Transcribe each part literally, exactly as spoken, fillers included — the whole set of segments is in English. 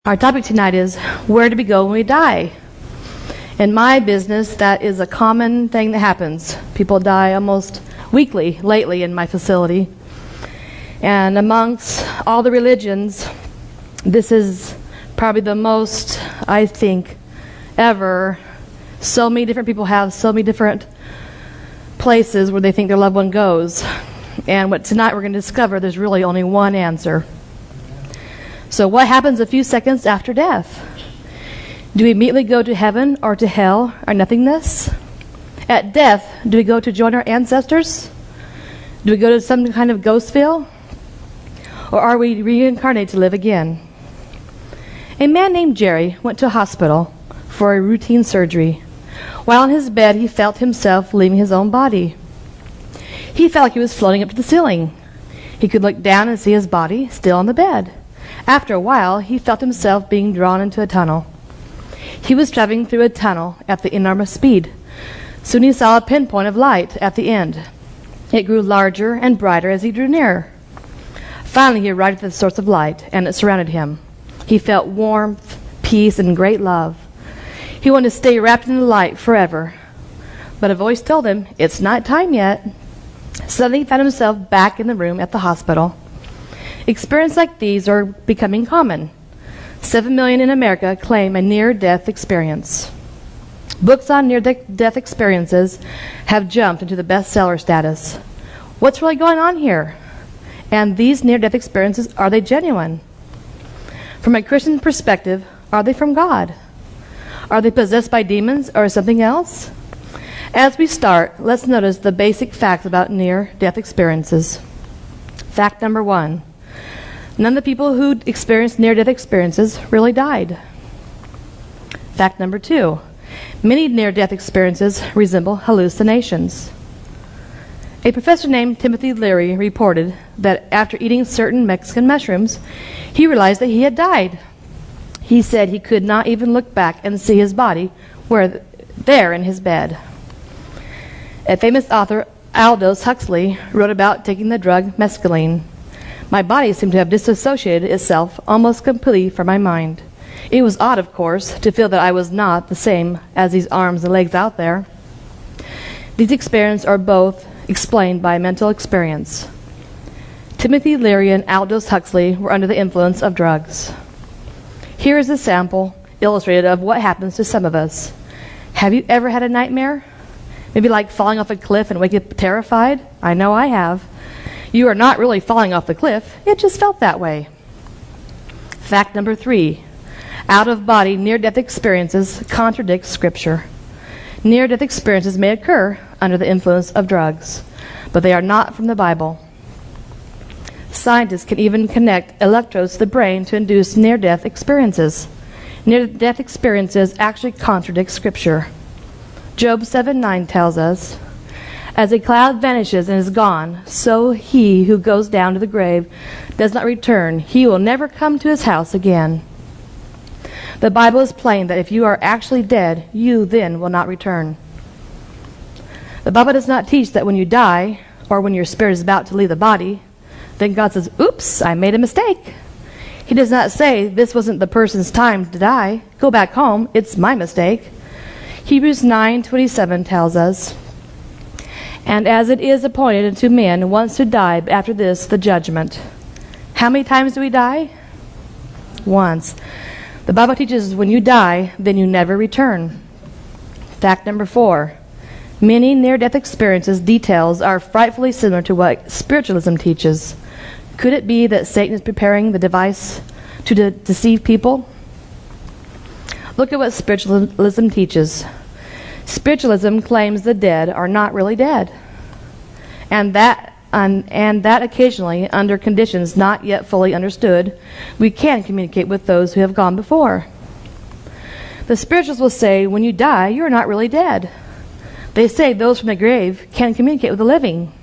Our topic tonight is, where do we go when we die? In my business, that is a common thing that happens. People die almost weekly lately in my facility. And amongst all the religions, this is probably the most, I think, ever. So many different people have so many different places where they think their loved one goes. And what tonight we're going to discover, there's really only one answer. So what happens a few seconds after death? Do we immediately go to heaven or to hell or nothingness? At death, do we go to join our ancestors? Do we go to some kind of ghostville? Or are we reincarnated to live again? A man named Jerry went to a hospital for a routine surgery. While in his bed, he felt himself leaving his own body. He felt like he was floating up to the ceiling. He could look down and see his body still on the bed. After a while, he felt himself being drawn into a tunnel. He was traveling through a tunnel at the enormous speed. Soon he saw a pinpoint of light at the end. It grew larger and brighter as he drew nearer. Finally, he arrived at the source of light, and it surrounded him. He felt warmth, peace, and great love. He wanted to stay wrapped in the light forever. But a voice told him, "It's not time yet." Suddenly, he found himself back in the room at the hospital. Experiences like these are becoming common. Seven million in America claim a near-death experience. Books on near-death experiences have jumped into the bestseller status. What's really going on here? And these near-death experiences, are they genuine? From a Christian perspective, are they from God? Are they possessed by demons or something else? As we start, let's notice the basic facts about near-death experiences. Fact number one. None of the people who experienced near-death experiences really died. Fact number two. Many near-death experiences resemble hallucinations. A professor named Timothy Leary reported that after eating certain Mexican mushrooms, he realized that he had died. He said he could not even look back and see his body where there in his bed. A famous author, Aldous Huxley, wrote about taking the drug mescaline. My body seemed to have disassociated itself almost completely from my mind. It was odd, of course, to feel that I was not the same as these arms and legs out there. These experiences are both explained by mental experience. Timothy Leary and Aldous Huxley were under the influence of drugs. Here is a sample illustrated of what happens to some of us. Have you ever had a nightmare? Maybe like falling off a cliff and waking up terrified? I know I have. You are not really falling off the cliff. It just felt that way. Fact number three. Out-of-body near-death experiences contradict Scripture. Near-death experiences may occur under the influence of drugs, but they are not from the Bible. Scientists can even connect electrodes to the brain to induce near-death experiences. Near-death experiences actually contradict Scripture. Job seven nine tells us, "As a cloud vanishes and is gone, so he who goes down to the grave does not return. He will never come to his house again." The Bible is plain that if you are actually dead, you then will not return. The Bible does not teach that when you die, or when your spirit is about to leave the body, then God says, "Oops, I made a mistake." He does not say, "This wasn't the person's time to die. Go back home. It's my mistake." Hebrews nine twenty-seven tells us, "And as it is appointed unto men once to die, but after this the judgment." How many times do we die? Once. The Bible teaches when you die, then you never return. Fact number four. Many near-death experiences details are frightfully similar to what spiritualism teaches. Could it be that Satan is preparing the device to de- deceive people? Look at what spiritualism teaches. Spiritualism claims the dead are not really dead, and that um, and that occasionally, under conditions not yet fully understood, we can communicate with those who have gone before. The spiritualists will say, when you die, you are not really dead. They say those from the grave can communicate with the living.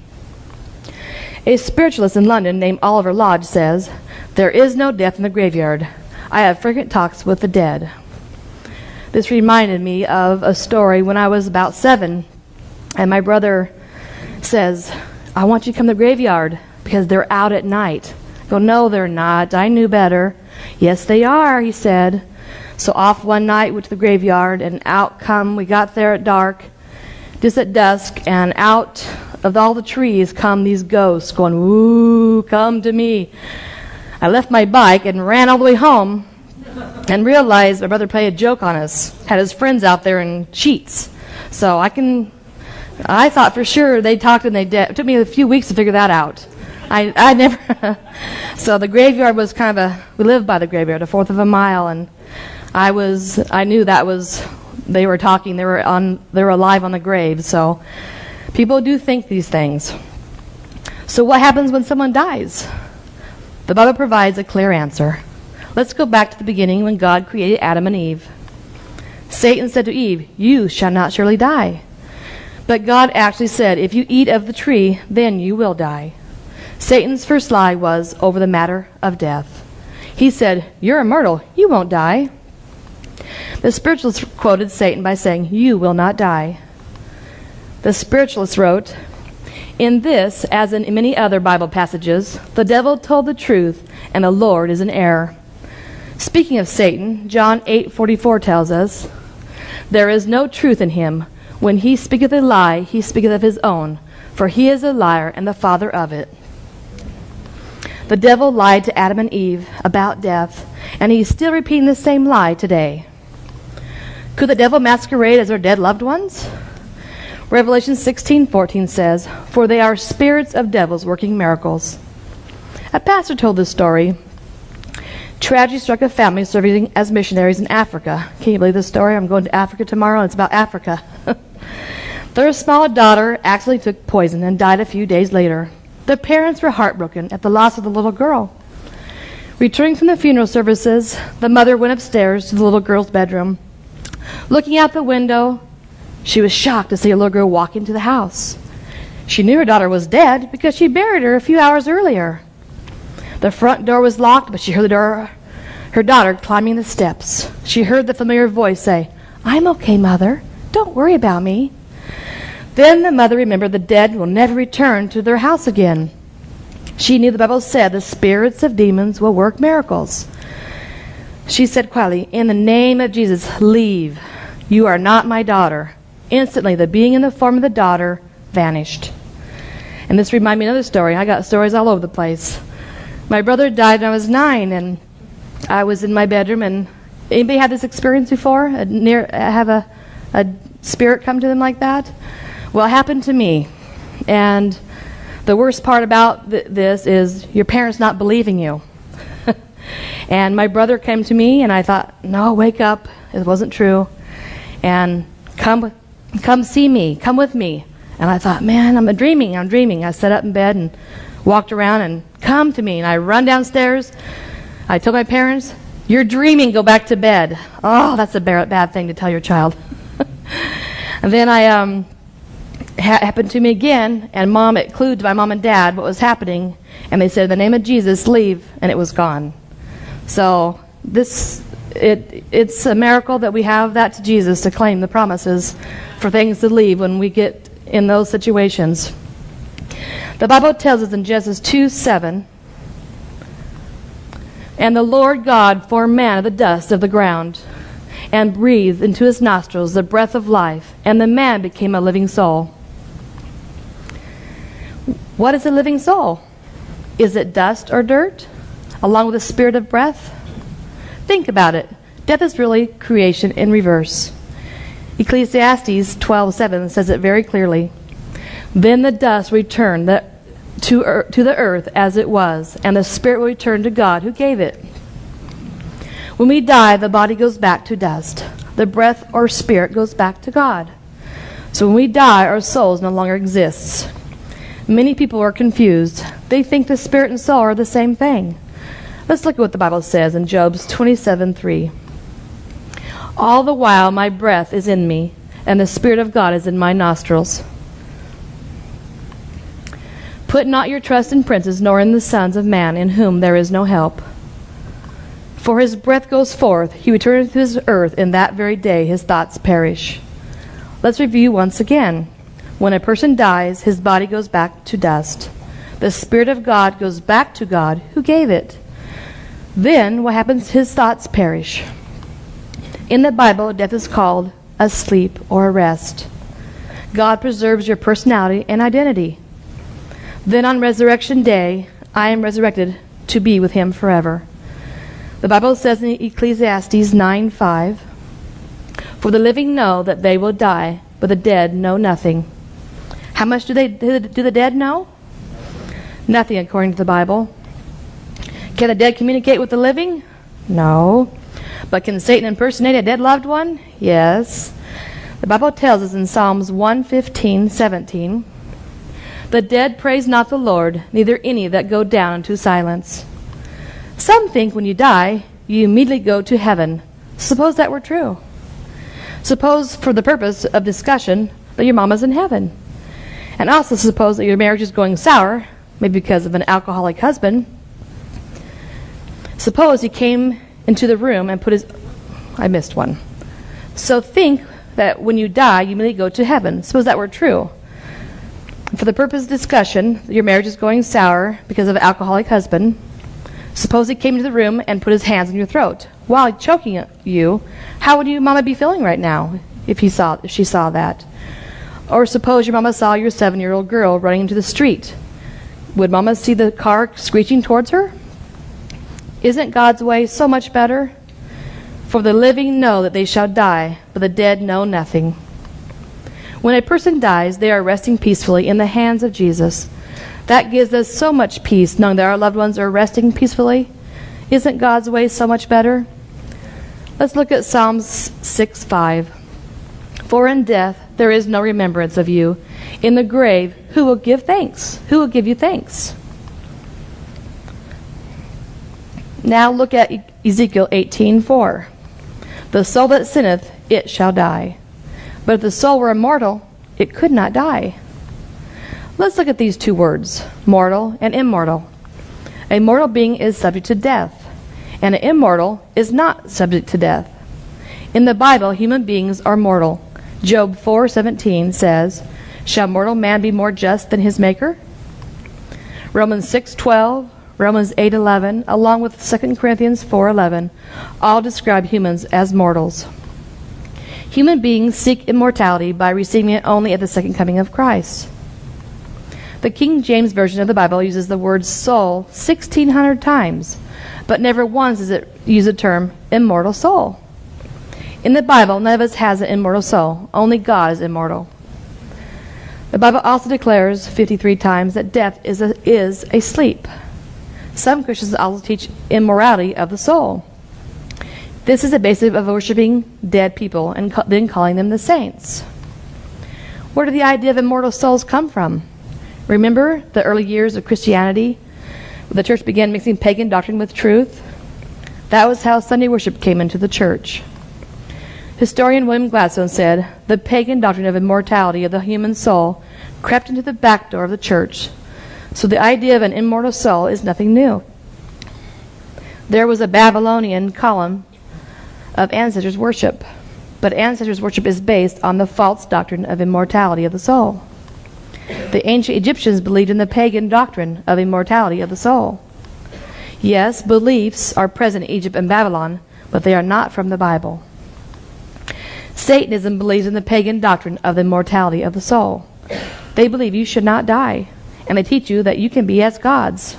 A spiritualist in London named Oliver Lodge says, "There is no death in the graveyard. I have frequent talks with the dead." This reminded me of a story when I was about seven, and my brother says, "I want you to come to the graveyard because they're out at night." I go, "No, they're not. I knew better." Yes, they are, he said. So off one night, went to the graveyard, and out come, we got there at dark, just at dusk, and out of all the trees come these ghosts going, woo, come to me. I left my bike and ran all the way home and realized my brother played a joke on us, had his friends out there in sheets. So I can, I thought for sure they talked and they did. It took me a few weeks to figure that out. I, I never, so the graveyard was kind of a, we lived by the graveyard, a fourth of a mile, and I was, I knew that was, they were talking, they were on, they were alive on the grave. So people do think these things. So what happens when someone dies? The Bible provides a clear answer. Let's go back to the beginning when God created Adam and Eve. Satan said to Eve, you shall not surely die. But God actually said, if you eat of the tree, then you will die. Satan's first lie was over the matter of death. He said, you're immortal, you won't die. The spiritualist quoted Satan by saying, you will not die. The spiritualist wrote, in this, as in many other Bible passages, the devil told the truth, and the Lord is in error. Speaking of Satan, John eight forty-four tells us, there is no truth in him. When he speaketh a lie, he speaketh of his own, for he is a liar and the father of it. The devil lied to Adam and Eve about death, and he's still repeating the same lie today. Could the devil masquerade as our dead loved ones? Revelation sixteen fourteen says, for they are spirits of devils working miracles. A pastor told this story. Tragedy struck a family serving as missionaries in Africa. Can you believe this story? I'm going to Africa tomorrow, and it's about Africa. Their small daughter accidentally took poison and died a few days later. The parents were heartbroken at the loss of the little girl. Returning from the funeral services, the mother went upstairs to the little girl's bedroom. Looking out the window, she was shocked to see a little girl walk into the house. She knew her daughter was dead because she buried her a few hours earlier. The front door was locked, but she heard the door, her daughter climbing the steps. She heard the familiar voice say, I'm okay, Mother. Don't worry about me. Then the mother remembered the dead will never return to their house again. She knew the Bible said the spirits of demons will work miracles. She said quietly, in the name of Jesus, leave. You are not my daughter. Instantly, the being in the form of the daughter vanished. And this reminded me of another story. I got stories all over the place. My brother died when I was nine, and I was in my bedroom. And anybody had this experience before? A near have a a spirit come to them like that? Well, it happened to me. And the worst part about th- this is your parents not believing you. And my brother came to me, and I thought, no, wake up. It wasn't true. And come, come see me. Come with me. And I thought, man, I'm dreaming. I'm dreaming. I sat up in bed and walked around and come to me. And I run downstairs. I told my parents, you're dreaming. Go back to bed. Oh, that's a bad thing to tell your child. And then I um, ha- happened to me again, and mom, it clued to my mom and dad what was happening. And they said, in the name of Jesus, leave. And it was gone. So this, it it's a miracle that we have that to Jesus to claim the promises for things to leave when we get in those situations. The Bible tells us in Genesis two seven, and the Lord God formed man of the dust of the ground, and breathed into his nostrils the breath of life, and the man became a living soul. What is a living soul? Is it dust or dirt, along with the spirit of breath? Think about it. Death is really creation in reverse. Ecclesiastes twelve seven says it very clearly. Then the dust returned the, to, er, to the earth as it was, and the spirit will return to God who gave it. When we die, the body goes back to dust. The breath or spirit goes back to God. So when we die, our souls no longer exists. Many people are confused. They think the spirit and soul are the same thing. Let's look at what the Bible says in Job twenty-seven three. All the while my breath is in me, and the Spirit of God is in my nostrils. Put not your trust in princes, nor in the sons of man, in whom there is no help. For his breath goes forth, he returneth to his earth, in that very day his thoughts perish. Let's review once again. When a person dies, his body goes back to dust. The Spirit of God goes back to God who gave it. Then what happens? His thoughts perish. In the Bible, death is called a sleep or a rest. God preserves your personality and identity. Then on resurrection day, I am resurrected to be with him forever. The Bible says in Ecclesiastes nine five, "For the living know that they will die, but the dead know nothing." How much do they do the dead know? Nothing, according to the Bible. Can the dead communicate with the living? No. But can Satan impersonate a dead loved one? Yes. The Bible tells us in Psalms one fifteen seventeen, "The dead praise not the Lord, neither any that go down into silence." Some think when you die, you immediately go to heaven. Suppose that were true. Suppose, for the purpose of discussion, that your mama's in heaven. And also suppose that your marriage is going sour, maybe because of an alcoholic husband. Suppose he came into the room and put his... I missed one. So think that when you die, you immediately go to heaven. Suppose that were true. For the purpose of discussion, your marriage is going sour because of an alcoholic husband. Suppose he came into the room and put his hands on your throat while choking you. How would your mama be feeling right now if he saw if she saw that? Or suppose your mama saw your seven-year-old girl running into the street. Would mama see the car screeching towards her? Isn't God's way so much better? For the living know that they shall die, but the dead know nothing. When a person dies, they are resting peacefully in the hands of Jesus. That gives us so much peace, knowing that our loved ones are resting peacefully. Isn't God's way so much better? Let's look at Psalms six five. "For in death there is no remembrance of you. In the grave, who will give thanks? Who will give you thanks?" Now look at Ezekiel eighteen four. "The soul that sinneth, it shall die. But if the soul were immortal, it could not die." Let's look at these two words, mortal and immortal. A mortal being is subject to death, and an immortal is not subject to death. In the Bible, human beings are mortal. Job four seventeen says, "Shall mortal man be more just than his maker?" Romans six twelve, Romans eight eleven, along with Second Corinthians four eleven, all describe humans as mortals. Human beings seek immortality by receiving it only at the second coming of Christ. The King James Version of the Bible uses the word soul sixteen hundred times, but never once does it use the term immortal soul. In the Bible, none of us has an immortal soul. Only God is immortal. The Bible also declares fifty-three times that death is a, is a sleep. Some Christians also teach immorality of the soul. This is the basis of worshiping dead people and ca- then calling them the saints. Where did the idea of immortal souls come from? Remember the early years of Christianity? The church began mixing pagan doctrine with truth. That was how Sunday worship came into the church. Historian William Gladstone said, "The pagan doctrine of immortality of the human soul crept into the back door of the church. So the idea of an immortal soul is nothing new." There was a Babylonian column of ancestors worship, but ancestors worship is based on the false doctrine of immortality of the soul. The ancient Egyptians believed in the pagan doctrine of immortality of the soul. Yes, beliefs are present in Egypt and Babylon, but they are not from the Bible. Satanism believes in the pagan doctrine of the immortality of the soul. They believe you should not die, and they teach you that you can be as gods.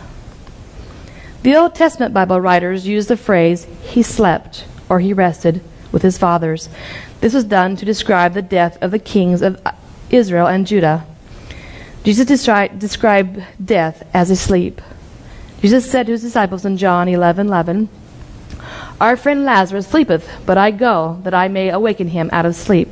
The Old Testament Bible writers use the phrase, "he slept," or "he rested," with his fathers. This was done to describe the death of the kings of Israel and Judah. Jesus descri- described death as a sleep. Jesus said to his disciples in John eleven eleven, "Our friend Lazarus sleepeth, but I go that I may awaken him out of sleep."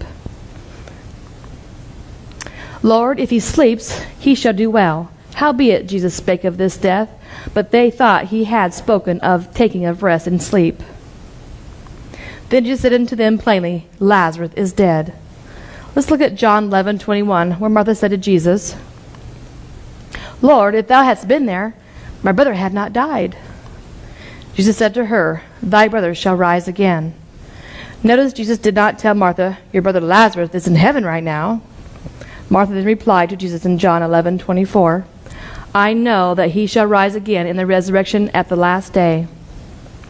"Lord, if he sleeps, he shall do well. Howbeit Jesus spake of this death, but they thought he had spoken of taking of rest and sleep. Then Jesus said unto them plainly, Lazarus is dead." Let's look at John eleven twenty-one, where Martha said to Jesus, "Lord, if thou hadst been there, my brother had not died." Jesus said to her, "Thy brother shall rise again." Notice Jesus did not tell Martha, "Your brother Lazarus is in heaven right now." Martha then replied to Jesus in John eleven twenty-four, "I know that he shall rise again in the resurrection at the last day."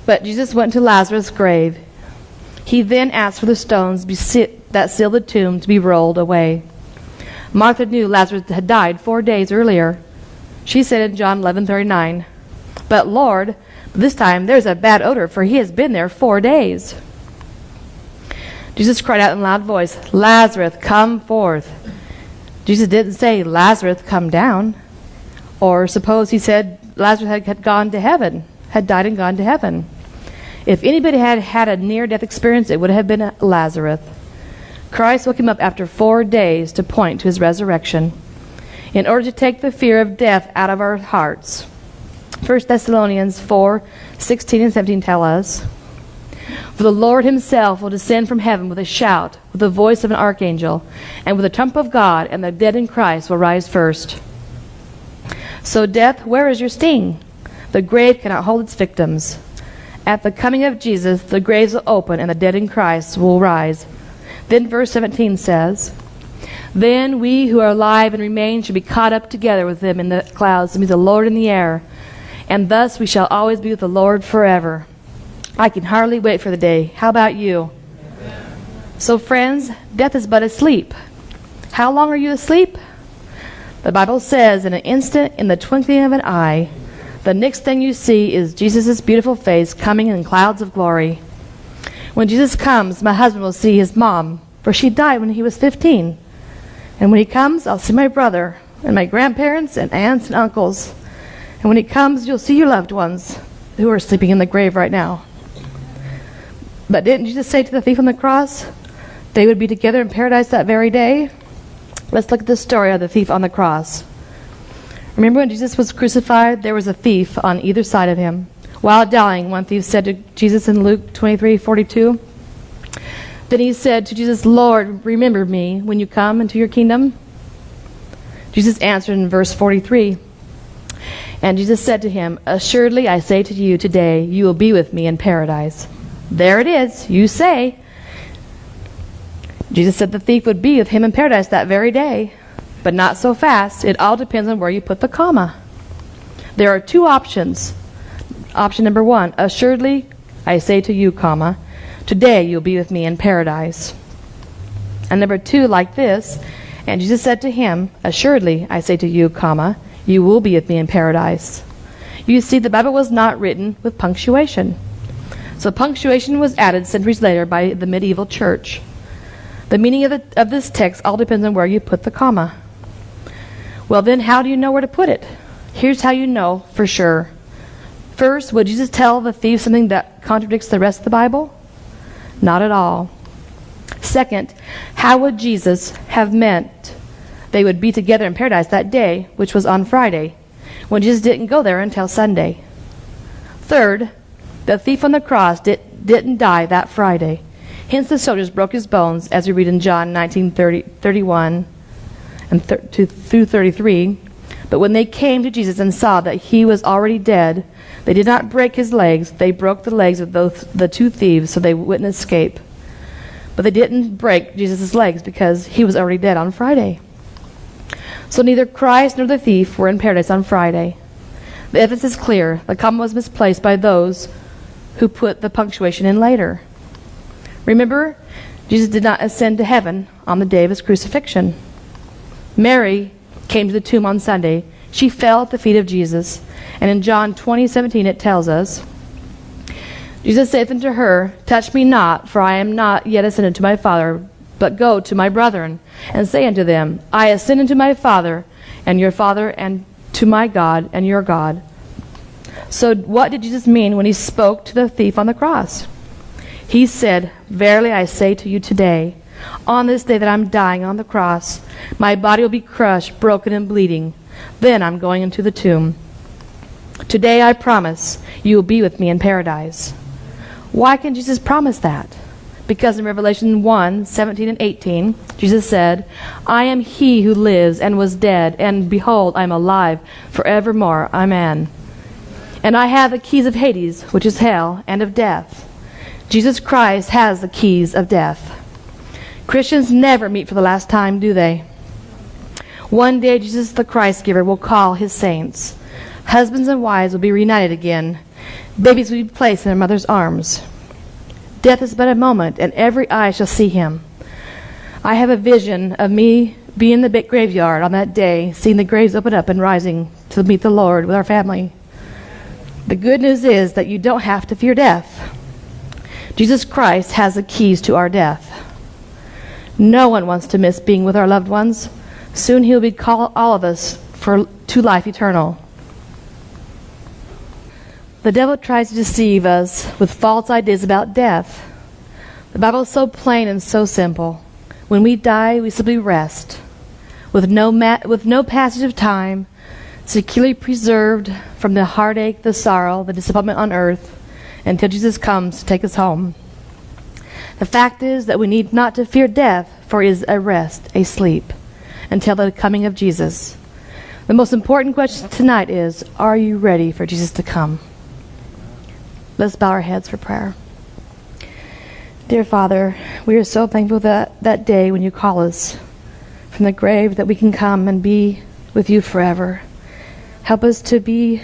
But Jesus went to Lazarus' grave. He then asked for the stones that sealed the tomb to be rolled away. Martha knew Lazarus had died four days earlier. She said in John eleven thirty-nine, "But Lord, this time there's a bad odor, for he has been there four days." Jesus cried out in a loud voice, "Lazarus, come forth." Jesus didn't say, "Lazarus, come down." Or suppose he said Lazarus had, had gone to heaven, had died and gone to heaven. If anybody had had a near-death experience, it would have been Lazarus. Christ woke him up after four days to point to his resurrection, in order to take the fear of death out of our hearts. First Thessalonians four sixteen and seventeen tell us, "For the Lord himself will descend from heaven with a shout, with the voice of an archangel, and with the trump of God, and the dead in Christ will rise first." So death, where is your sting? The grave cannot hold its victims. At the coming of Jesus, the graves will open, and the dead in Christ will rise. Then verse seventeen says, "Then we who are alive and remain shall be caught up together with them in the clouds to meet the Lord in the air, and thus we shall always be with the Lord forever." I can hardly wait for the day. How about you? Amen. So friends, death is but a sleep. How long are you asleep? The Bible says, in an instant, in the twinkling of an eye, the next thing you see is Jesus' beautiful face coming in clouds of glory. When Jesus comes, my husband will see his mom, for she died when he was fifteen. And when he comes, I'll see my brother and my grandparents and aunts and uncles. And when he comes, you'll see your loved ones who are sleeping in the grave right now. But didn't Jesus say to the thief on the cross they would be together in paradise that very day? Let's look at the story of the thief on the cross. Remember when Jesus was crucified, there was a thief on either side of him. While dying, one thief said to Jesus in Luke twenty-three forty-two, then he said to Jesus, "Lord, remember me when you come into your kingdom." Jesus answered in verse forty-three, and Jesus said to him, "Assuredly I say to you today, you will be with me in paradise." There it is, you say. Jesus said the thief would be with him in paradise that very day, but not so fast. It all depends on where you put the comma. There are two options. Option number one, assuredly I say to you, comma, today you'll be with me in paradise. And number two, like this, and Jesus said to him, assuredly I say to you, comma, you will be with me in paradise. You see, the Bible was not written with punctuation. So punctuation was added centuries later by the medieval church. The meaning of, the, of this text all depends on where you put the comma. Well then, how do you know where to put it? Here's how you know for sure. First, would Jesus tell the thief something that contradicts the rest of the Bible? Not at all. Second, how would Jesus have meant they would be together in paradise that day, which was on Friday, when Jesus didn't go there until Sunday? Third, the thief on the cross did, didn't die that Friday. Hence the soldiers broke his bones, as we read in John nineteen thirty, thirty-one and th- to, through thirty-three. But when they came to Jesus and saw that he was already dead, they did not break his legs. They broke the legs of both the two thieves so they wouldn't escape. But they didn't break Jesus' legs because he was already dead on Friday. So neither Christ nor the thief were in paradise on Friday. The evidence is clear. The comma was misplaced by those who put the punctuation in later. Remember, Jesus did not ascend to heaven on the day of his crucifixion. Mary came to the tomb on Sunday. She fell at the feet of Jesus. And in John twenty seventeen it tells us, Jesus saith unto her, touch me not, for I am not yet ascended to my Father, but go to my brethren, and say unto them, I ascend unto my Father, and your Father, and to my God, and your God. So what did Jesus mean when he spoke to the thief on the cross? He said, verily I say to you today, on this day that I'm dying on the cross, my body will be crushed, broken, and bleeding. Then I'm going into the tomb. Today I promise you will be with me in paradise. Why can Jesus promise that? Because in Revelation one, seventeen and eighteen, Jesus said, I am he who lives and was dead, and behold, I am alive forevermore. Amen. And I have the keys of Hades, which is hell, and of death. Jesus Christ has the keys of death. Christians never meet for the last time, do they? One day Jesus the Christ giver will call his saints. Husbands and wives will be reunited again, Babies will be placed in their mother's arms. Death is but a moment, and every eye shall see him. I have a vision of me being in the big graveyard on that day, seeing the graves open up and rising to meet the Lord with our family. The good news is that you don't have to fear death. Jesus Christ has the keys to our death. No one wants to miss being with our loved ones. Soon he will be call all of us for to life eternal. The devil tries to deceive us with false ideas about death. The Bible is so plain and so simple. When we die, we simply rest, with no ma- with no passage of time, securely preserved from the heartache, the sorrow, the disappointment on earth, until Jesus comes to take us home. The fact is that we need not to fear death, for it is a rest, a sleep, until the coming of Jesus. The most important question tonight is, are you ready for Jesus to come? Let's bow our heads for prayer. Dear Father, we are so thankful that that day when you call us from the grave, that we can come and be with you forever. Help us to be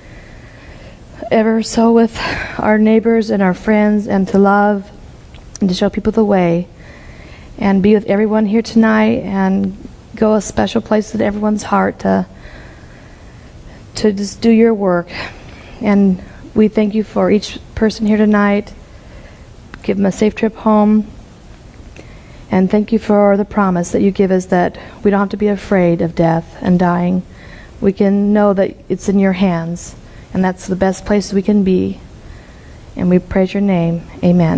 ever so with our neighbors and our friends, and to love and to show people the way, and be with everyone here tonight, and go a special place in everyone's heart to to just do your work. And we thank you for each person here tonight. Give them a safe trip home. And thank you for the promise that you give us that we don't have to be afraid of death and dying. We can know that it's in your hands, and that's the best place we can be. And we praise your name. Amen.